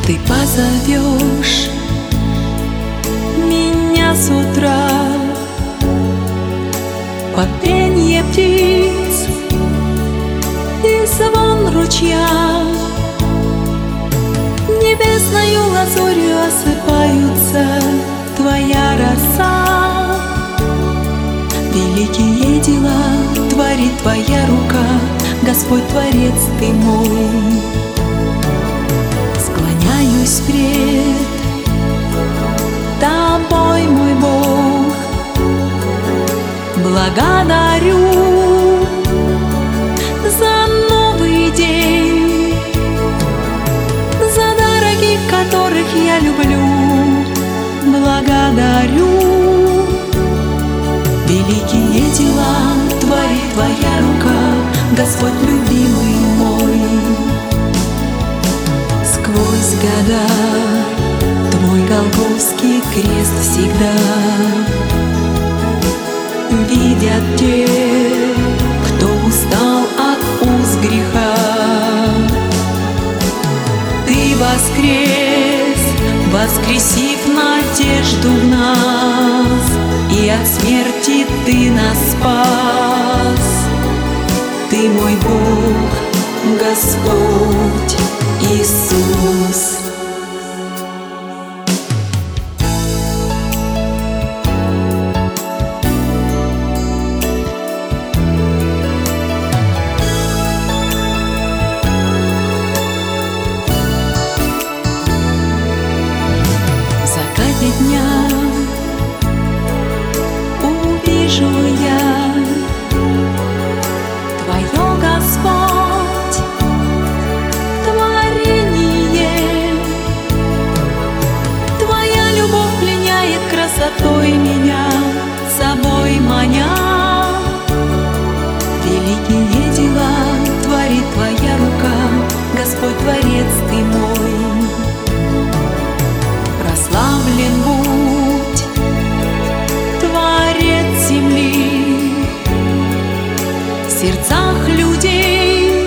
Ты позовешь меня с утра под пенье птиц и звон ручья. Небесною лазурью осыпаются твоя роса. Великие дела творит твоя рука, Господь Творец ты мой. Склоняюсь пред тобой, мой Бог, благодарю за новый день, за дорогих, которых я люблю, благодарю. Великие дела творит твоя рука, Господь любимый мой. Сквозь года твой голгофский крест всегда видят те, кто устал от уз греха. Ты воскрес, воскресив надежду в нас, и от смерти ты нас спас. Ты мой Бог, Господь Иисус. В закате дня увижу я Твое, Господь, творение. Твоя любовь пленяет красотой меня, собой маня. Великие дела творит твоя рука, Господь Творец ты мой. Прославлен будь Творец земли в сердцах людей,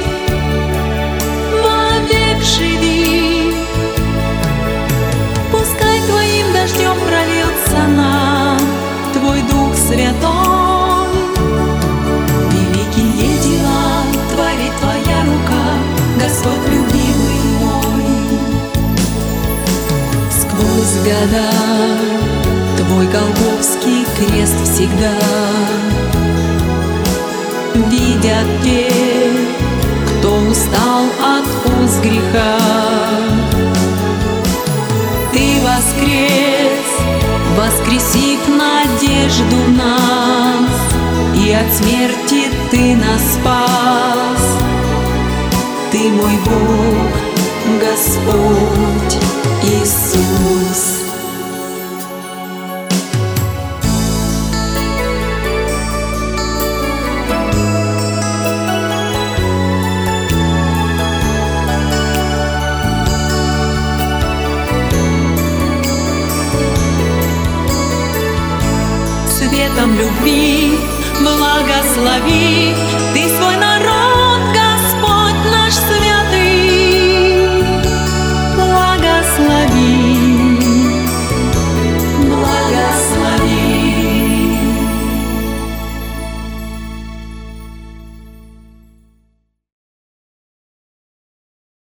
вовек живи. Пускай твоим дождем прольется нам твой Дух Святой. Великие дела творит твоя рука, Господь любимый мой. Сквозь года твой голгофский крест всегда видят те, кто устал от уз греха. Ты воскрес, воскресив надежду в нас, и от смерти ты нас спас. Ты мой Бог, Господь Иисус. Светом любви благослови